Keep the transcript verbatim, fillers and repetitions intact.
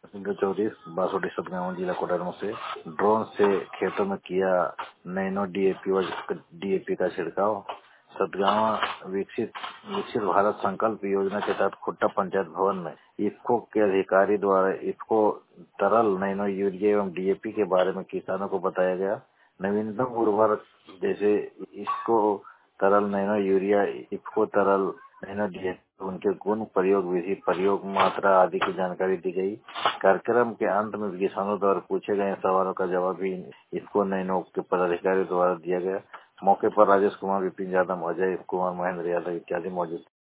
दो चौबीस बासठ सतगावा जिला कोडरमा से ड्रोन से खेतों में किया नैनो डीएपी व डीएपी का छिड़काव। सतगावा विकसित विकसित भारत संकल्प योजना के तहत खुट्टा पंचायत भवन में इफ्को के अधिकारी द्वारा इफ्को तरल नैनो यूरिया एवं डीएपी के बारे में किसानों को बताया गया। नवीनतम उर्वरक जैसे इसको तरल नैनो यूरिया, इफ्को तरल नैनो डीएपी, उनके गुण, प्रयोग विधि, प्रयोग मात्रा आदि की जानकारी दी गई। कार्यक्रम के अंत में किसानों द्वारा पूछे गए सवालों का जवाब भी इफ्को नैनो के पदाधिकारी द्वारा दिया गया। मौके पर राजेश कुमार, विपिन यादव, अजय कुमार, महेंद्र यादव इत्यादि मौजूद।